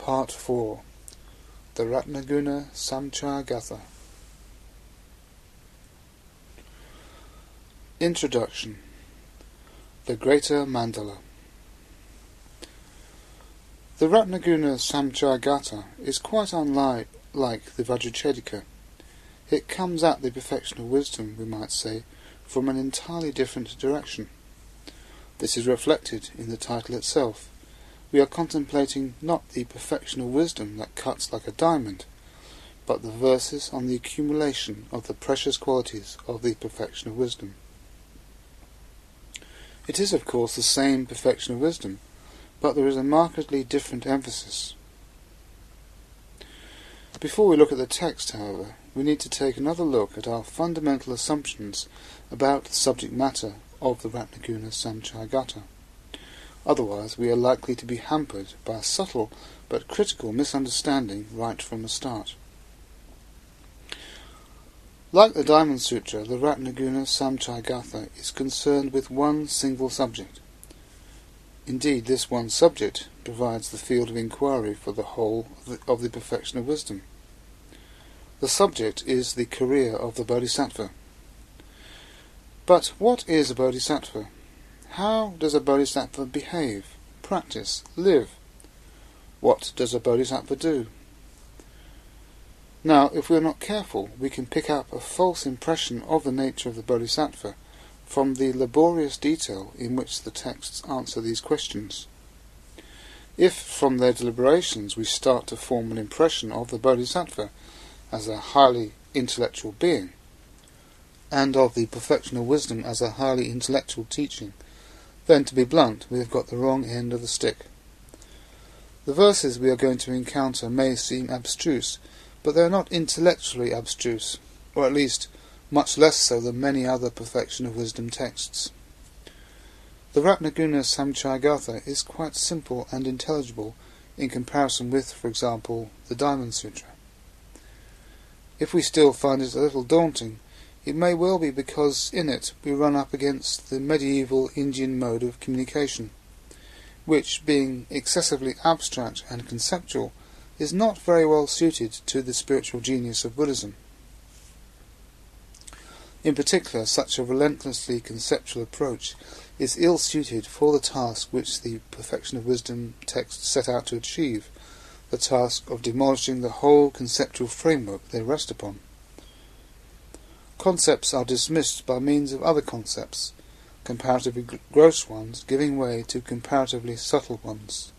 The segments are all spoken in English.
Part 4. The Ratnaguna Samchaya Gatha. Introduction. The Greater Mandala. The Ratnaguna Samchaya Gatha is quite unlike the Vajrachedika. It comes at the perfection of wisdom, we might say, from an entirely different direction. This is reflected in the title itself. We are contemplating not the perfection of wisdom that cuts like a diamond, but the verses on the accumulation of the precious qualities of the perfection of wisdom. It is, of course, the same perfection of wisdom, but there is a markedly different emphasis. Before we look at the text, however, we need to take another look at our fundamental assumptions about the subject matter of the Ratnaguna Samchaya Gatha. Otherwise, we are likely to be hampered by a subtle but critical misunderstanding right from the start. Like the Diamond Sutra, the Ratnaguna Samchaya Gatha is concerned with one single subject. Indeed, this one subject provides the field of inquiry for the whole of the perfection of wisdom. The subject is the career of the Bodhisattva. But what is a Bodhisattva? How does a Bodhisattva behave, practice, live? What does a Bodhisattva do? Now, if we are not careful, we can pick up a false impression of the nature of the Bodhisattva from the laborious detail in which the texts answer these questions. If, from their deliberations, we start to form an impression of the Bodhisattva as a highly intellectual being, and of the perfection of wisdom as a highly intellectual teaching, then, to be blunt, we have got the wrong end of the stick. The verses we are going to encounter may seem abstruse, but they are not intellectually abstruse, or at least much less so than many other perfection of wisdom texts. The Ratnaguna Samchaya Gatha is quite simple and intelligible in comparison with, for example, the Diamond Sutra. If we still find it a little daunting, it may well be because in it we run up against the medieval Indian mode of communication, which, being excessively abstract and conceptual, is not very well suited to the spiritual genius of Buddhism. In particular, such a relentlessly conceptual approach is ill-suited for the task which the perfection of wisdom texts set out to achieve, the task of demolishing the whole conceptual framework they rest upon. Concepts are dismissed by means of other concepts, comparatively gross ones giving way to comparatively subtle ones.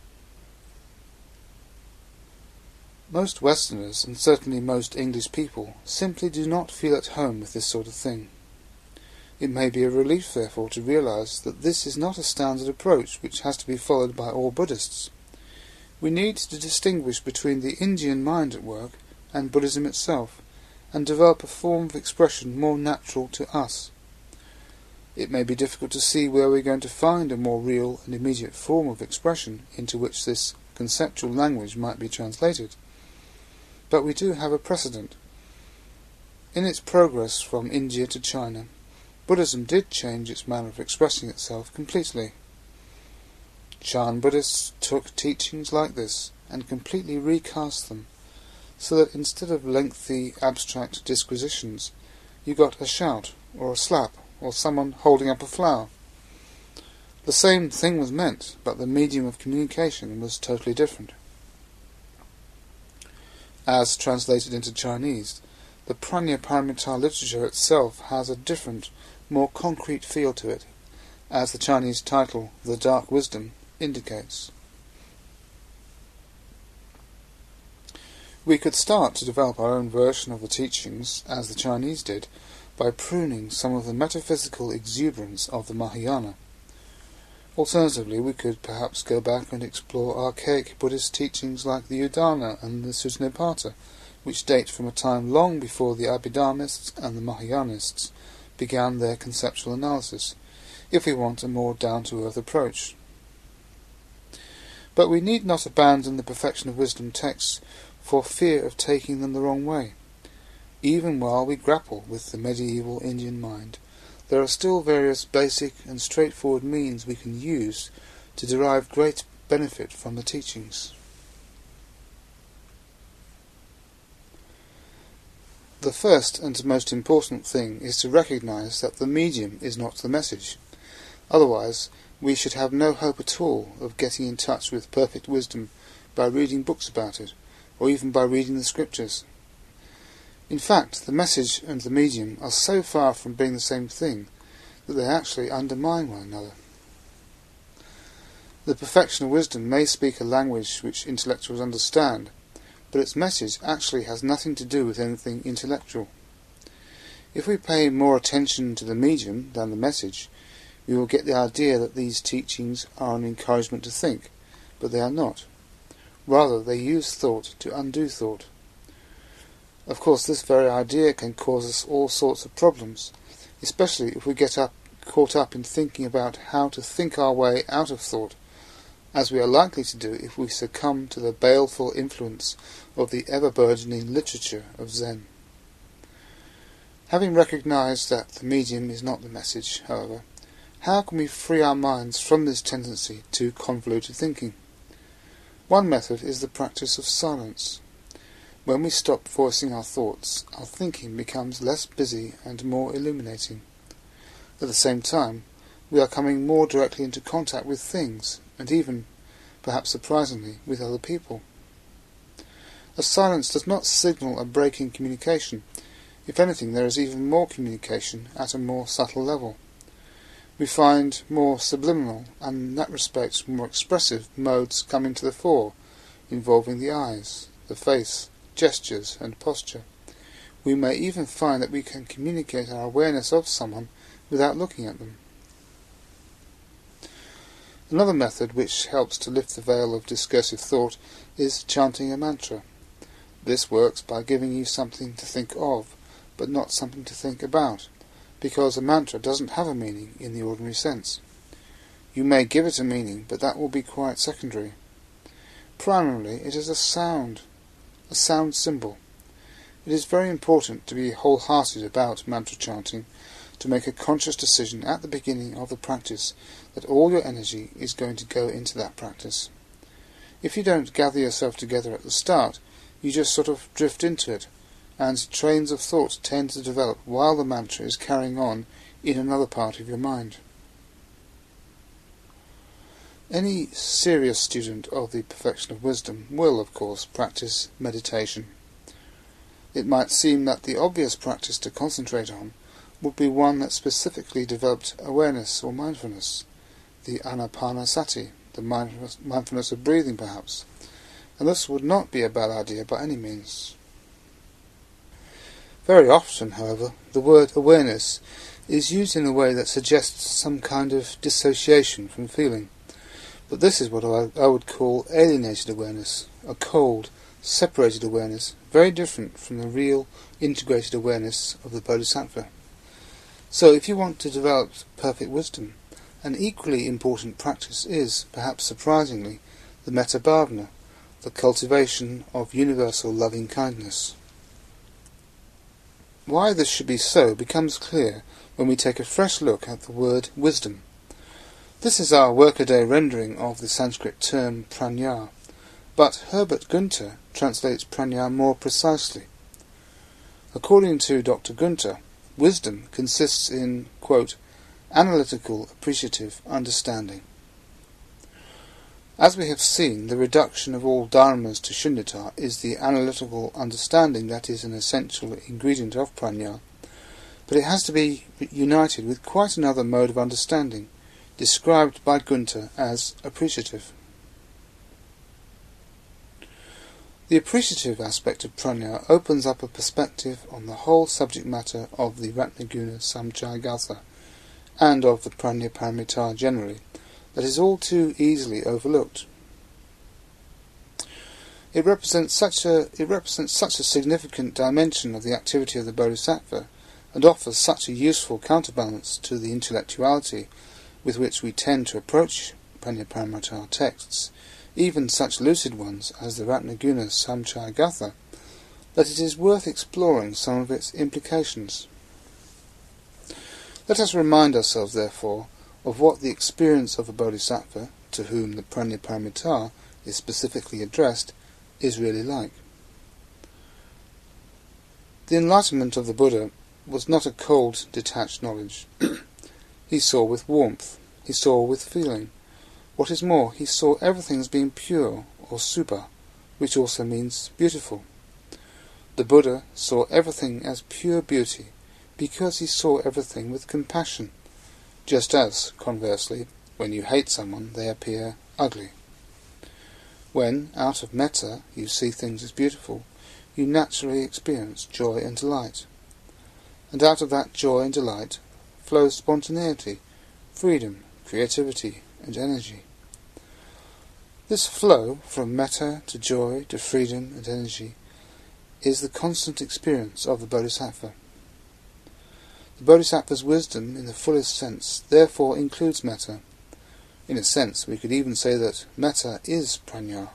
Most Westerners, and certainly most English people, simply do not feel at home with this sort of thing. It may be a relief, therefore, to realize that this is not a standard approach which has to be followed by all Buddhists. We need to distinguish between the Indian mind at work and Buddhism itself, and develop a form of expression more natural to us. It may be difficult to see where we are going to find a more real and immediate form of expression into which this conceptual language might be translated. But we do have a precedent. In its progress from India to China, Buddhism did change its manner of expressing itself completely. Chan Buddhists took teachings like this and completely recast them, so that instead of lengthy abstract disquisitions, you got a shout, or a slap, or someone holding up a flower. The same thing was meant, but the medium of communication was totally different. As translated into Chinese, the Prajnaparamita literature itself has a different, more concrete feel to it, as the Chinese title, The Dark Wisdom, indicates. We could start to develop our own version of the teachings, as the Chinese did, by pruning some of the metaphysical exuberance of the Mahayana. Alternatively, we could perhaps go back and explore archaic Buddhist teachings like the Udana and the Sutta Nipata, which date from a time long before the Abhidharmists and the Mahayanists began their conceptual analysis, if we want a more down-to-earth approach. But we need not abandon the perfection of wisdom texts for fear of taking them the wrong way. Even while we grapple with the medieval Indian mind, there are still various basic and straightforward means we can use to derive great benefit from the teachings. The first and most important thing is to recognize that the medium is not the message. Otherwise, we should have no hope at all of getting in touch with perfect wisdom by reading books about it, or even by reading the scriptures. In fact, the message and the medium are so far from being the same thing that they actually undermine one another. The perfection of wisdom may speak a language which intellectuals understand, but its message actually has nothing to do with anything intellectual. If we pay more attention to the medium than the message, we will get the idea that these teachings are an encouragement to think, but they are not. Rather, they use thought to undo thought. Of course, this very idea can cause us all sorts of problems, especially if we get caught up in thinking about how to think our way out of thought, as we are likely to do if we succumb to the baleful influence of the ever-burgeoning literature of Zen. Having recognized that the medium is not the message, however, how can we free our minds from this tendency to convoluted thinking? One method is the practice of silence. When we stop voicing our thoughts, our thinking becomes less busy and more illuminating. At the same time, we are coming more directly into contact with things, and even, perhaps surprisingly, with other people. A silence does not signal a break in communication. If anything, there is even more communication at a more subtle level. We find more subliminal, and in that respect more expressive, modes coming to the fore, involving the eyes, the face, gestures, and posture. We may even find that we can communicate our awareness of someone without looking at them. Another method which helps to lift the veil of discursive thought is chanting a mantra. This works by giving you something to think of, but not something to think about, because a mantra doesn't have a meaning in the ordinary sense. You may give it a meaning, but that will be quite secondary. Primarily, it is a sound symbol. It is very important to be wholehearted about mantra chanting, to make a conscious decision at the beginning of the practice that all your energy is going to go into that practice. If you don't gather yourself together at the start, you just sort of drift into it, and trains of thought tend to develop while the mantra is carrying on in another part of your mind. Any serious student of the perfection of wisdom will, of course, practice meditation. It might seem that the obvious practice to concentrate on would be one that specifically developed awareness or mindfulness, the anapanasati, the mindfulness of breathing perhaps, and this would not be a bad idea by any means. Very often, however, the word awareness is used in a way that suggests some kind of dissociation from feeling, but this is what I would call alienated awareness, a cold, separated awareness, very different from the real, integrated awareness of the Bodhisattva. So if you want to develop perfect wisdom, an equally important practice is, perhaps surprisingly, the metta bhavana, the cultivation of universal loving kindness. Why this should be so becomes clear when we take a fresh look at the word wisdom. This is our workaday rendering of the Sanskrit term prajna, but Herbert Gunther translates prajna more precisely. According to Dr. Gunther, wisdom consists in, quote, analytical, appreciative understanding. As we have seen, the reduction of all dharmas to shunyata is the analytical understanding that is an essential ingredient of prajna, but it has to be united with quite another mode of understanding, described by Gunther as appreciative. The appreciative aspect of prajna opens up a perspective on the whole subject matter of the Ratnaguna Samchayagatha, and of the Prajnaparamita generally, that is all too easily overlooked. It represents such a significant dimension of the activity of the Bodhisattva, and offers such a useful counterbalance to the intellectuality with which we tend to approach Prajnaparamita texts, even such lucid ones as the Ratnaguna Samchayagatha, that it is worth exploring some of its implications. Let us remind ourselves, therefore, of what the experience of a Bodhisattva, to whom the Prajnaparamita is specifically addressed, is really like. The enlightenment of the Buddha was not a cold, detached knowledge. He saw with warmth. He saw with feeling. What is more, he saw everything as being pure, or super, which also means beautiful. The Buddha saw everything as pure beauty, because he saw everything with compassion, just as, conversely, when you hate someone, they appear ugly. When, out of metta, you see things as beautiful, you naturally experience joy and delight. And out of that joy and delight flows spontaneity, freedom, creativity, and energy. This flow from metta to joy to freedom and energy is the constant experience of the Bodhisattva. The Bodhisattva's wisdom in the fullest sense therefore includes metta. In a sense, we could even say that metta is prajna.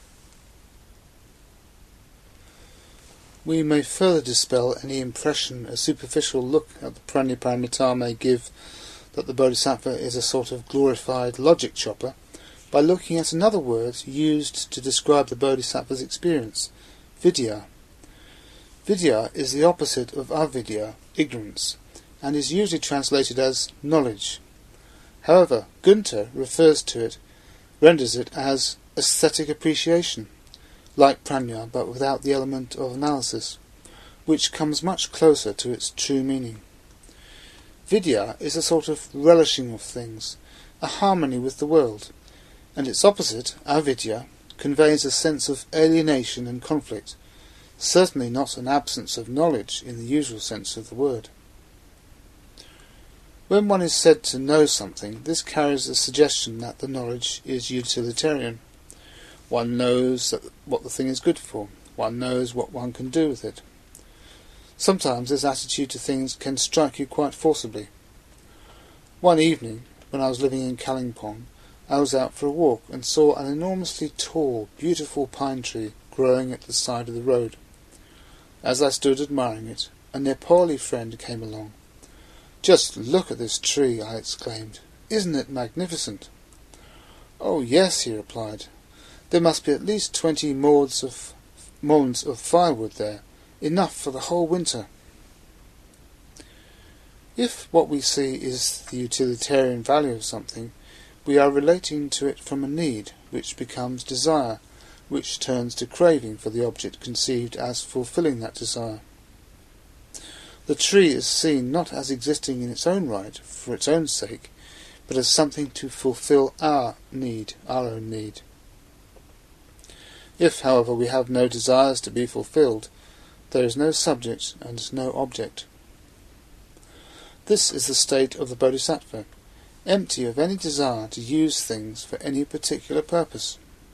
We may further dispel any impression a superficial look at the Prajnaparamita may give that the Bodhisattva is a sort of glorified logic chopper by looking at another word used to describe the Bodhisattva's experience, vidya. Vidya is the opposite of avidya, ignorance, and is usually translated as knowledge. However, Gunther renders it as aesthetic appreciation, like prajna but without the element of analysis, which comes much closer to its true meaning. Vidya is a sort of relishing of things, a harmony with the world, and its opposite, avidya, conveys a sense of alienation and conflict, certainly not an absence of knowledge in the usual sense of the word. When one is said to know something, this carries a suggestion that the knowledge is utilitarian. One knows what the thing is good for. One knows what one can do with it. Sometimes this attitude to things can strike you quite forcibly. One evening, when I was living in Kalimpong, I was out for a walk and saw an enormously tall, beautiful pine tree growing at the side of the road. As I stood admiring it, a Nepali friend came along. "Just look at this tree," I exclaimed. "Isn't it magnificent?" "Oh, yes," he replied. "There must be at least 20 mounds of firewood there, enough for the whole winter." If what we see is the utilitarian value of something, we are relating to it from a need, which becomes desire, which turns to craving for the object conceived as fulfilling that desire. The tree is seen not as existing in its own right, for its own sake, but as something to fulfill our own need. If, however, we have no desires to be fulfilled, there is no subject and no object. This is the state of the Bodhisattva, empty of any desire to use things for any particular purpose.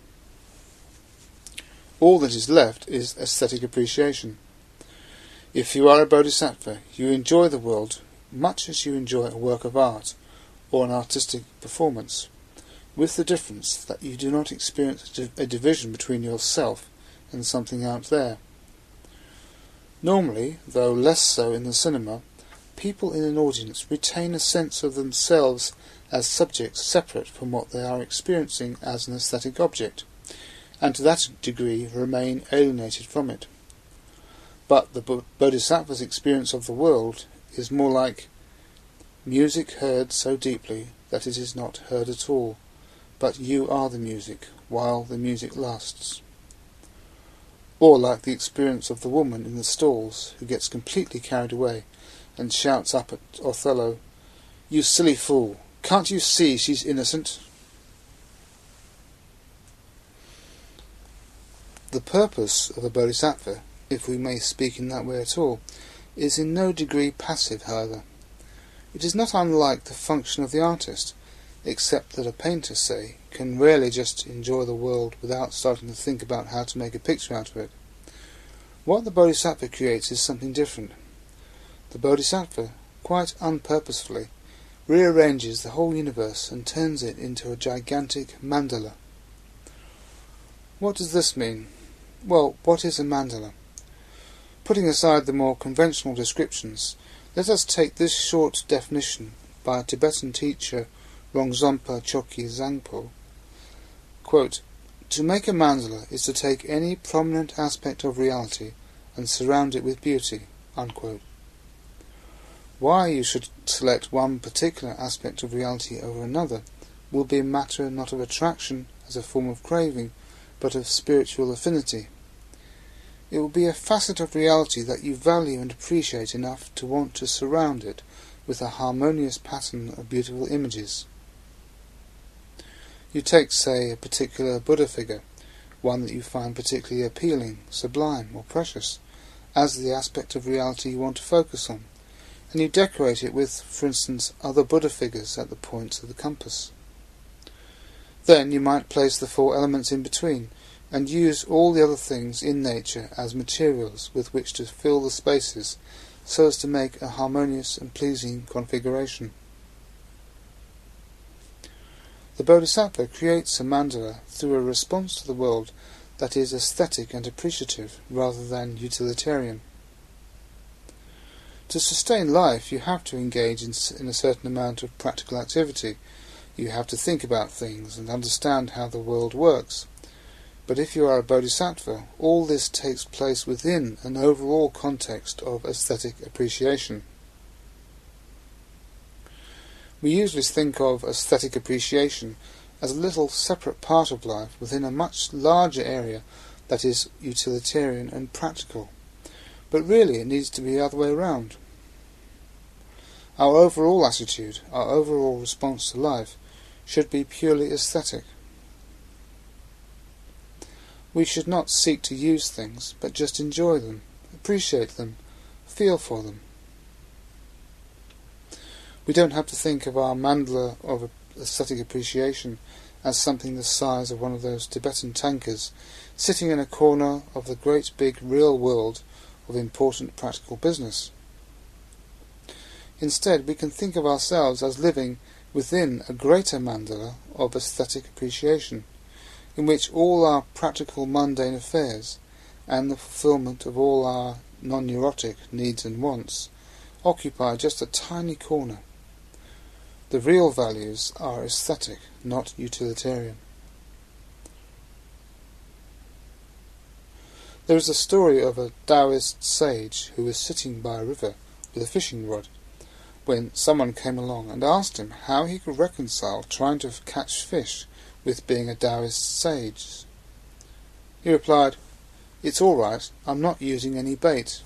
All that is left is aesthetic appreciation. If you are a Bodhisattva, you enjoy the world much as you enjoy a work of art or an artistic performance, with the difference that you do not experience a division between yourself and something out there. Normally, though less so in the cinema, people in an audience retain a sense of themselves as subjects separate from what they are experiencing as an aesthetic object, and to that degree remain alienated from it. But the Bodhisattva's experience of the world is more like music heard so deeply that it is not heard at all, but you are the music while the music lasts. Or like the experience of the woman in the stalls who gets completely carried away and shouts up at Othello, "You silly fool, can't you see she's innocent?" The purpose of a Bodhisattva, if we may speak in that way at all, is in no degree passive, however. It is not unlike the function of the artist, except that a painter, say, can rarely just enjoy the world without starting to think about how to make a picture out of it. What the Bodhisattva creates is something different. The Bodhisattva, quite unpurposefully, rearranges the whole universe and turns it into a gigantic mandala. What does this mean? Well, what is a mandala? Putting aside the more conventional descriptions, let us take this short definition by a Tibetan teacher, Rongzompa Chokyi Zangpo. Quote, "To make a mandala is to take any prominent aspect of reality and surround it with beauty." Unquote. Why you should select one particular aspect of reality over another will be a matter not of attraction as a form of craving, but of spiritual affinity. It will be a facet of reality that you value and appreciate enough to want to surround it with a harmonious pattern of beautiful images. You take, say, a particular Buddha figure, one that you find particularly appealing, sublime, or precious, as the aspect of reality you want to focus on, and you decorate it with, for instance, other Buddha figures at the points of the compass. Then you might place the four elements in between, and use all the other things in nature as materials with which to fill the spaces, so as to make a harmonious and pleasing configuration. The Bodhisattva creates a mandala through a response to the world that is aesthetic and appreciative rather than utilitarian. To sustain life, you have to engage in a certain amount of practical activity. You have to think about things and understand how the world works. But if you are a bodhisattva, all this takes place within an overall context of aesthetic appreciation. We usually think of aesthetic appreciation as a little separate part of life within a much larger area that is utilitarian and practical. But really it needs to be the other way around. Our overall attitude, our overall response to life, should be purely aesthetic. We should not seek to use things, but just enjoy them, appreciate them, feel for them. We don't have to think of our mandala of aesthetic appreciation as something the size of one of those Tibetan tankers, sitting in a corner of the great big real world of important practical business. Instead, we can think of ourselves as living within a greater mandala of aesthetic appreciation, in which all our practical mundane affairs and the fulfillment of all our non-neurotic needs and wants occupy just a tiny corner. The real values are aesthetic, not utilitarian. There is a story of a Taoist sage who was sitting by a river with a fishing rod when someone came along and asked him how he could reconcile trying to catch fish with being a Taoist sage. He replied, "It's all right, I'm not using any bait."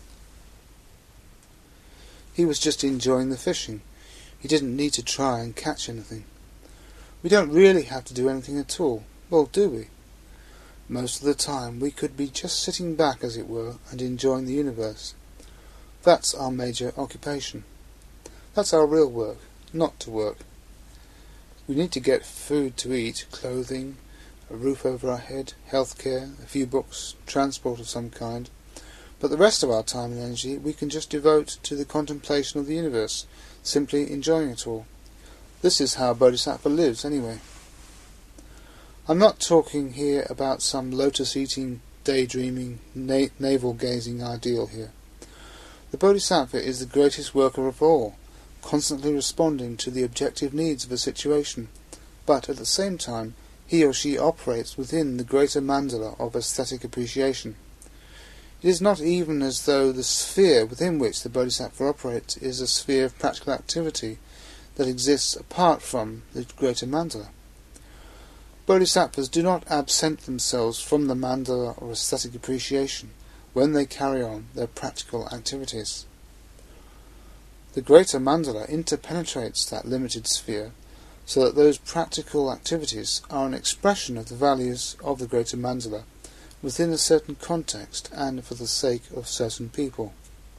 He was just enjoying the fishing. He didn't need to try and catch anything. We don't really have to do anything at all, well, do we? Most of the time we could be just sitting back, as it were, and enjoying the universe. That's our major occupation. That's our real work, not to work. We need to get food to eat, clothing, a roof over our head, healthcare, a few books, transport of some kind. But the rest of our time and energy we can just devote to the contemplation of the universe, simply enjoying it all. This is how a bodhisattva lives, anyway. I'm not talking here about some lotus-eating, daydreaming, navel-gazing ideal here. The bodhisattva is the greatest worker of all, constantly responding to the objective needs of a situation, but at the same time he or she operates within the greater mandala of aesthetic appreciation. It is not even as though the sphere within which the bodhisattva operates is a sphere of practical activity that exists apart from the greater mandala. Bodhisattvas do not absent themselves from the mandala of aesthetic appreciation when they carry on their practical activities. The greater mandala interpenetrates that limited sphere, so that those practical activities are an expression of the values of the greater mandala within a certain context and for the sake of certain people.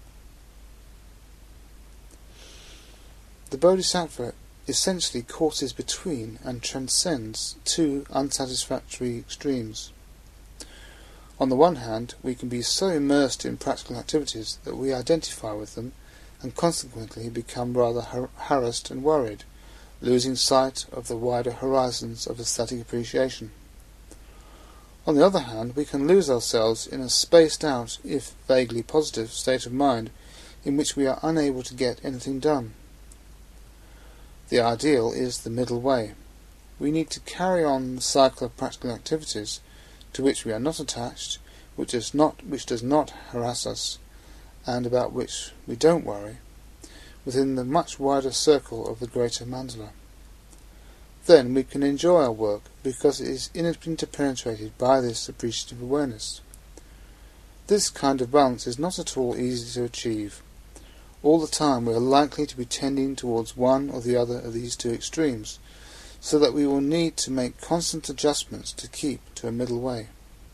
The bodhisattva essentially courses between and transcends two unsatisfactory extremes. On the one hand, we can be so immersed in practical activities that we identify with them and consequently become rather harassed and worried, losing sight of the wider horizons of aesthetic appreciation. On the other hand, we can lose ourselves in a spaced-out, if vaguely positive, state of mind in which we are unable to get anything done. The ideal is the middle way. We need to carry on the cycle of practical activities to which we are not attached, which does not harass us, and about which we don't worry, within the much wider circle of the greater mandala. Then we can enjoy our work because it is interpenetrated by this appreciative awareness. This kind of balance is not at all easy to achieve. All the time we are likely to be tending towards one or the other of these two extremes, so that we will need to make constant adjustments to keep to a middle way.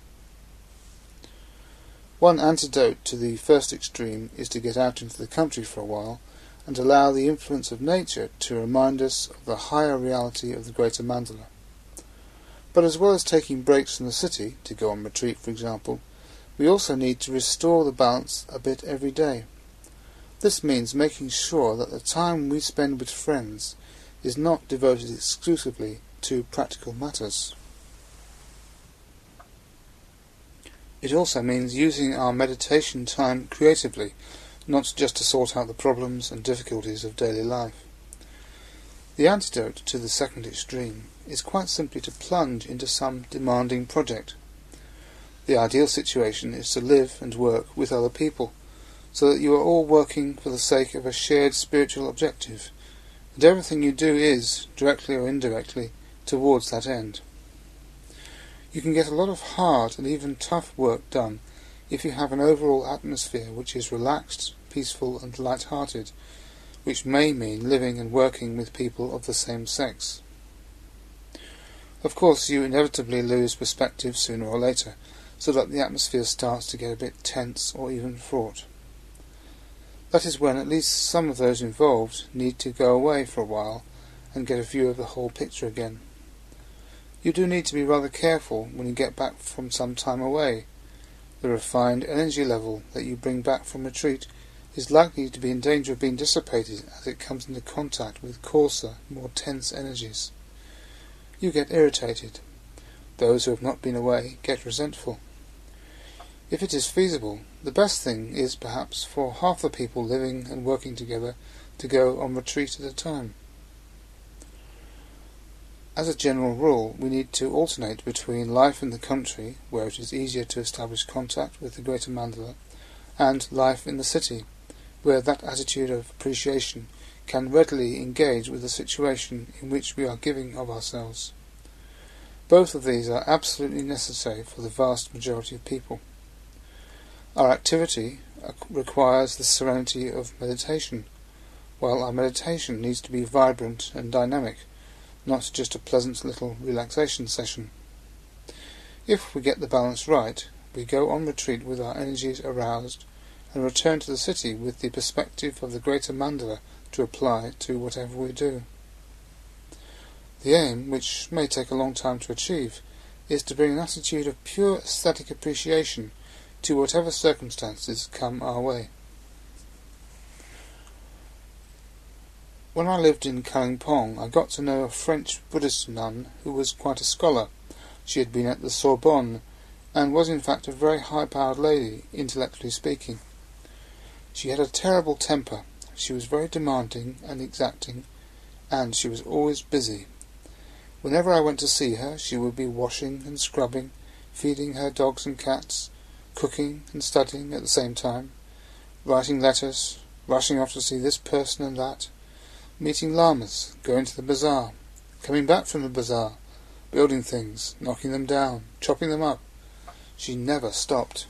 One antidote to the first extreme is to get out into the country for a while and allow the influence of nature to remind us of the higher reality of the greater mandala. But as well as taking breaks from the city, to go on retreat for example, we also need to restore the balance a bit every day. This means making sure that the time we spend with friends is not devoted exclusively to practical matters. It also means using our meditation time creatively, not just to sort out the problems and difficulties of daily life. The antidote to the second extreme is quite simply to plunge into some demanding project. The ideal situation is to live and work with other people, so that you are all working for the sake of a shared spiritual objective, and everything you do is, directly or indirectly, towards that end. You can get a lot of hard and even tough work done if you have an overall atmosphere which is relaxed, peaceful and light-hearted, which may mean living and working with people of the same sex. Of course, you inevitably lose perspective sooner or later, so that the atmosphere starts to get a bit tense or even fraught. That is when at least some of those involved need to go away for a while and get a view of the whole picture again. You do need to be rather careful when you get back from some time away. The refined energy level that you bring back from retreat is likely to be in danger of being dissipated as it comes into contact with coarser, more tense energies. You get irritated. Those who have not been away get resentful. If it is feasible, the best thing is perhaps for half the people living and working together to go on retreat at a time. As a general rule, we need to alternate between life in the country, where it is easier to establish contact with the greater mandala, and life in the city, where that attitude of appreciation can readily engage with the situation in which we are giving of ourselves. Both of these are absolutely necessary for the vast majority of people. Our activity requires the serenity of meditation, while our meditation needs to be vibrant and dynamic, not just a pleasant little relaxation session. If we get the balance right, we go on retreat with our energies aroused and return to the city with the perspective of the greater mandala to apply to whatever we do. The aim, which may take a long time to achieve, is to bring an attitude of pure aesthetic appreciation to whatever circumstances come our way. When I lived in Kalimpong, I got to know a French Buddhist nun who was quite a scholar. She had been at the Sorbonne, and was in fact a very high-powered lady, intellectually speaking. She had a terrible temper. She was very demanding and exacting, and she was always busy. Whenever I went to see her, she would be washing and scrubbing, feeding her dogs and cats, cooking and studying at the same time, writing letters, rushing off to see this person and that, meeting lamas, going to the bazaar, coming back from the bazaar, building things, knocking them down, chopping them up. She never stopped.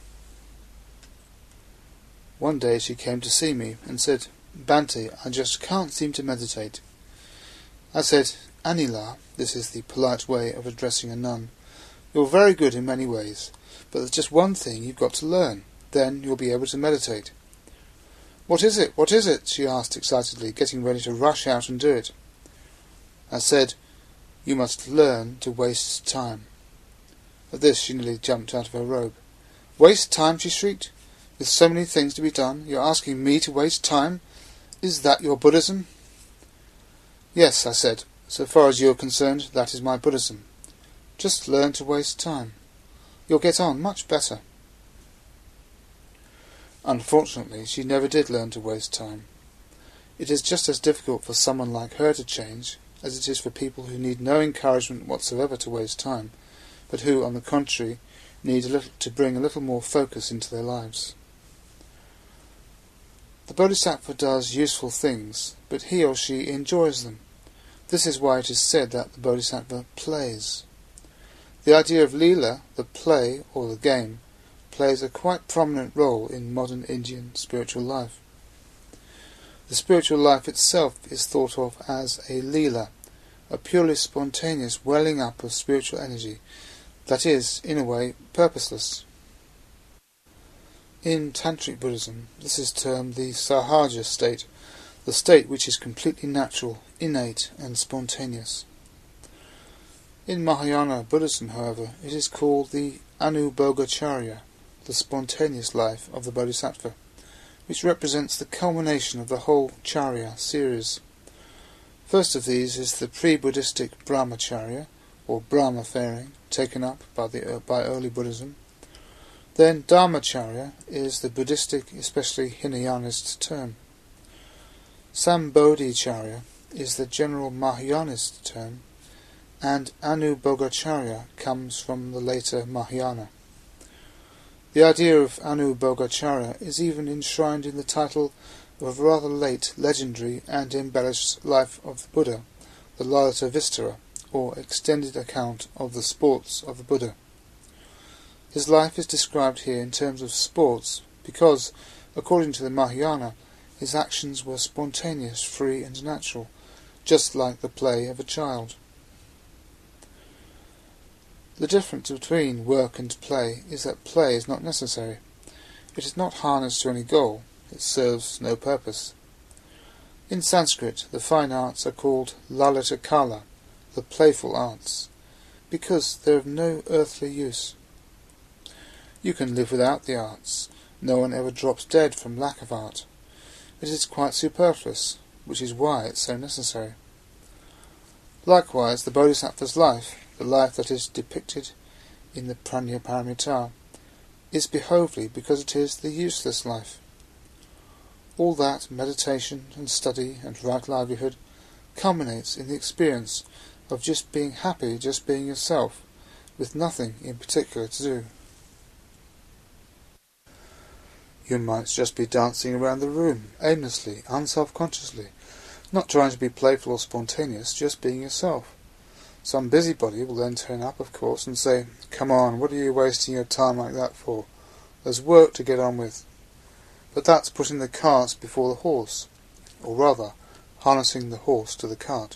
One day she came to see me and said, "Bhante, I just can't seem to meditate." I said, "Anila," this is the polite way of addressing a nun, "you're very good in many ways, but there's just one thing you've got to learn. Then you'll be able to meditate." "What is it? What is it?" she asked excitedly, getting ready to rush out and do it. I said, "You must learn to waste time." At this she nearly jumped out of her robe. "Waste time?" she shrieked. "With so many things to be done, you're asking me to waste time? Is that your Buddhism?" "Yes," I said, "so far as you're concerned, that is my Buddhism. Just learn to waste time. You'll get on much better." Unfortunately, she never did learn to waste time. It is just as difficult for someone like her to change as it is for people who need no encouragement whatsoever to waste time, but who, on the contrary, need to bring a little more focus into their lives. The Bodhisattva does useful things, but he or she enjoys them. This is why it is said that the Bodhisattva plays. The idea of Leela, the play or the game, plays a quite prominent role in modern Indian spiritual life. The spiritual life itself is thought of as a Leela, a purely spontaneous welling up of spiritual energy that is, in a way, purposeless. In Tantric Buddhism, this is termed the Sahaja state, the state which is completely natural, innate and spontaneous. In Mahayana Buddhism, however, it is called the Anubhogacharya, the spontaneous life of the Bodhisattva, which represents the culmination of the whole Charya series. First of these is the pre-Buddhistic Brahmacharya, or Brahma-faring, taken up by early Buddhism. Then Dharmacharya is the Buddhistic, especially Hinayanist term. Sambodhicharya is the general Mahayanist term, and Anubhogacharya comes from the later Mahayana. The idea of Anubhogacharya is even enshrined in the title of a rather late, legendary and embellished life of the Buddha, the Lalita Vistara, or extended account of the sports of the Buddha. His life is described here in terms of sports because, according to the Mahayana, his actions were spontaneous, free and natural, just like the play of a child. The difference between work and play is that play is not necessary. It is not harnessed to any goal. It serves no purpose. In Sanskrit, the fine arts are called Lalita Kala, the playful arts, because they are of no earthly use. You can live without the arts. No one ever drops dead from lack of art. It is quite superfluous, which is why it is so necessary. Likewise, the Bodhisattva's life, the life that is depicted in the Prajnaparamita, is behovely because it is the useless life. All that meditation and study and right livelihood culminates in the experience of just being happy, just being yourself, with nothing in particular to do. You might just be dancing around the room, aimlessly, unself-consciously, not trying to be playful or spontaneous, just being yourself. Some busybody will then turn up, of course, and say, "Come on, what are you wasting your time like that for? There's work to get on with." But that's putting the cart before the horse, or rather, harnessing the horse to the cart.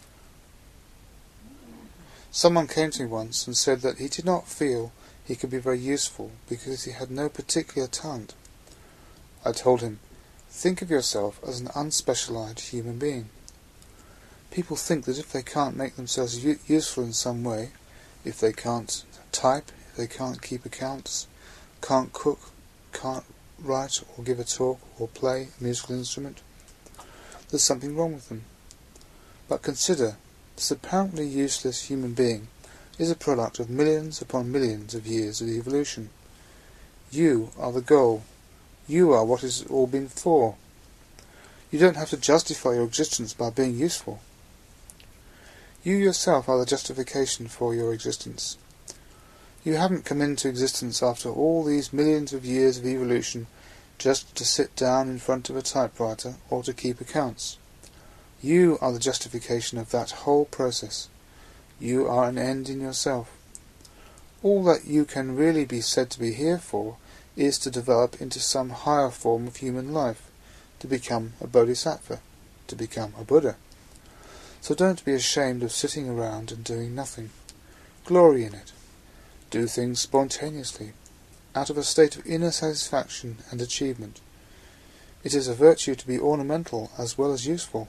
Someone came to me once and said that he did not feel he could be very useful because he had no particular talent. I told him, think of yourself as an unspecialized human being. People think that if they can't make themselves useful in some way, if they can't type, if they can't keep accounts, can't cook, can't write or give a talk or play a musical instrument, there's something wrong with them. But consider, this apparently useless human being is a product of millions upon millions of years of evolution. You are the goal. You are what it's all been for. You don't have to justify your existence by being useful. You yourself are the justification for your existence. You haven't come into existence after all these millions of years of evolution just to sit down in front of a typewriter or to keep accounts. You are the justification of that whole process. You are an end in yourself. All that you can really be said to be here for is to develop into some higher form of human life, to become a bodhisattva, to become a Buddha. So don't be ashamed of sitting around and doing nothing. Glory in it. Do things spontaneously, out of a state of inner satisfaction and achievement. It is a virtue to be ornamental as well as useful.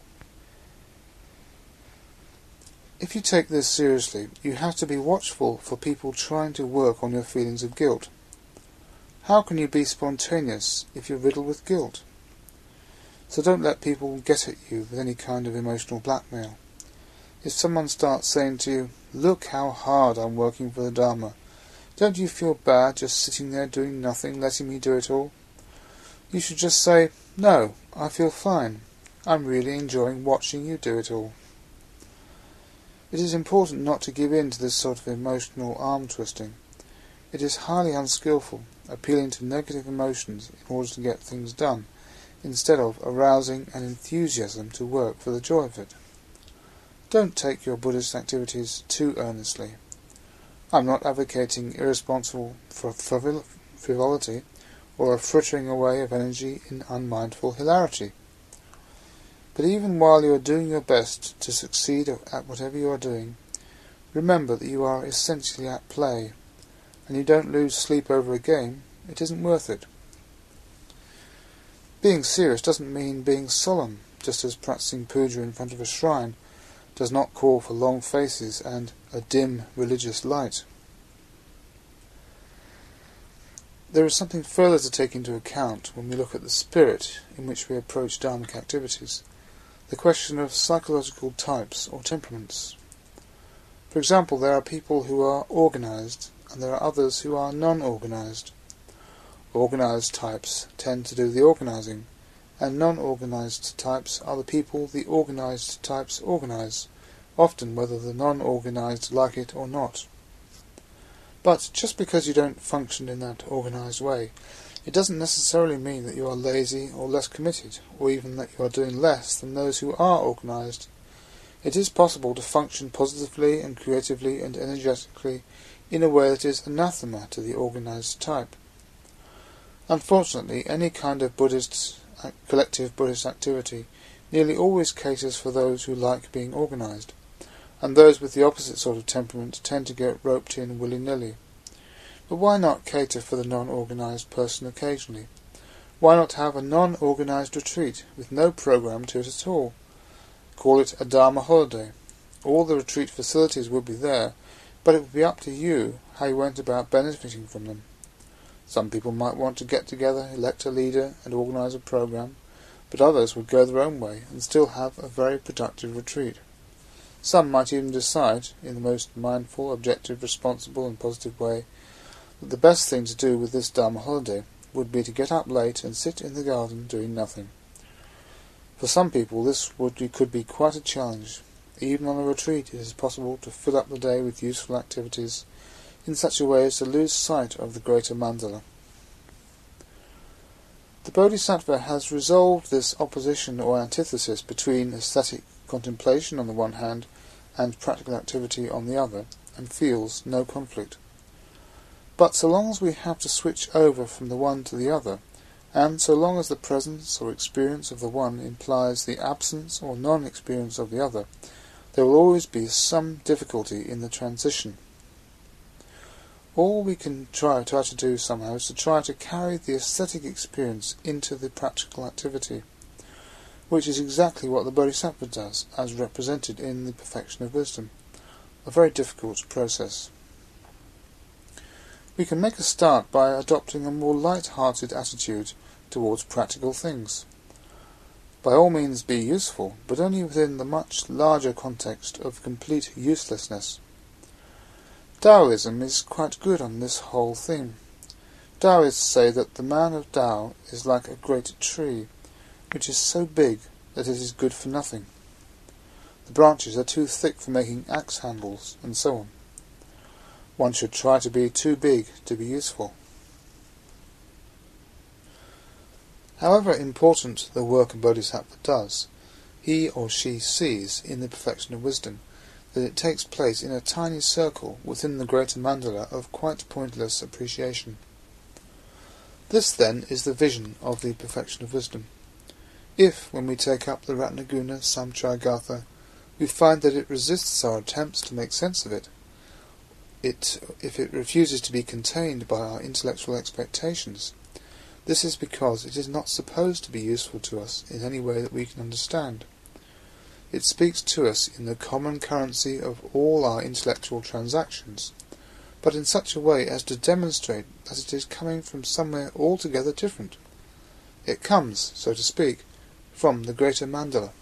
If you take this seriously, you have to be watchful for people trying to work on your feelings of guilt. How can you be spontaneous if you're riddled with guilt? So don't let people get at you with any kind of emotional blackmail. If someone starts saying to you, "Look how hard I'm working for the Dharma," don't you feel bad just sitting there doing nothing, letting me do it all? You should just say, "No, I feel fine. I'm really enjoying watching you do it all." It is important not to give in to this sort of emotional arm-twisting. It is highly unskillful, appealing to negative emotions in order to get things done, instead of arousing an enthusiasm to work for the joy of it. Don't take your Buddhist activities too earnestly. I'm not advocating irresponsible frivolity or a frittering away of energy in unmindful hilarity. But even while you are doing your best to succeed at whatever you are doing, remember that you are essentially at play, and you don't lose sleep over a game. It isn't worth it. Being serious doesn't mean being solemn, just as practicing puja in front of a shrine does not call for long faces and a dim religious light. There is something further to take into account when we look at the spirit in which we approach dharmic activities, the question of psychological types or temperaments. For example, there are people who are organized, and there are others who are non-organized. Organized types tend to do the organizing, and non-organized types are the people the organized types organize, often whether the non-organized like it or not. But just because you don't function in that organized way, it doesn't necessarily mean that you are lazy or less committed, or even that you are doing less than those who are organized. It is possible to function positively and creatively and energetically in a way that is anathema to the organized type. Unfortunately, any kind of collective Buddhist activity nearly always caters for those who like being organized, and those with the opposite sort of temperament tend to get roped in willy-nilly. But why not cater for the non-organized person occasionally? Why not have a non-organized retreat with no program to it at all? Call it a Dharma holiday. All the retreat facilities would be there, but it would be up to you how you went about benefiting from them. Some people might want to get together, elect a leader, and organize a program, but others would go their own way and still have a very productive retreat. Some might even decide, in the most mindful, objective, responsible, and positive way, that the best thing to do with this Dharma holiday would be to get up late and sit in the garden doing nothing. For some people this could be quite a challenge. Even on a retreat it is possible to fill up the day with useful activities in such a way as to lose sight of the greater mandala. The Bodhisattva has resolved this opposition or antithesis between aesthetic contemplation on the one hand and practical activity on the other, and feels no conflict. But so long as we have to switch over from the one to the other, and so long as the presence or experience of the one implies the absence or non-experience of the other, there will always be some difficulty in the transition. All we can try to do somehow is to try to carry the aesthetic experience into the practical activity, which is exactly what the Bodhisattva does, as represented in the Perfection of Wisdom, a very difficult process. We can make a start by adopting a more light-hearted attitude towards practical things. By all means be useful, but only within the much larger context of complete uselessness. Taoism is quite good on this whole theme. Taoists say that the man of Tao is like a great tree, which is so big that it is good for nothing. The branches are too thick for making axe handles, and so on. One should try to be too big to be useful. However important the work a Bodhisattva does, he or she sees in the Perfection of Wisdom that it takes place in a tiny circle within the greater mandala of quite pointless appreciation. This, then, is the vision of the Perfection of Wisdom. If, when we take up the Ratnaguna Samchayagatha, we find that it resists our attempts to make sense of it, if it refuses to be contained by our intellectual expectations, this is because it is not supposed to be useful to us in any way that we can understand. It speaks to us in the common currency of all our intellectual transactions, but in such a way as to demonstrate that it is coming from somewhere altogether different. It comes, so to speak, from the greater mandala.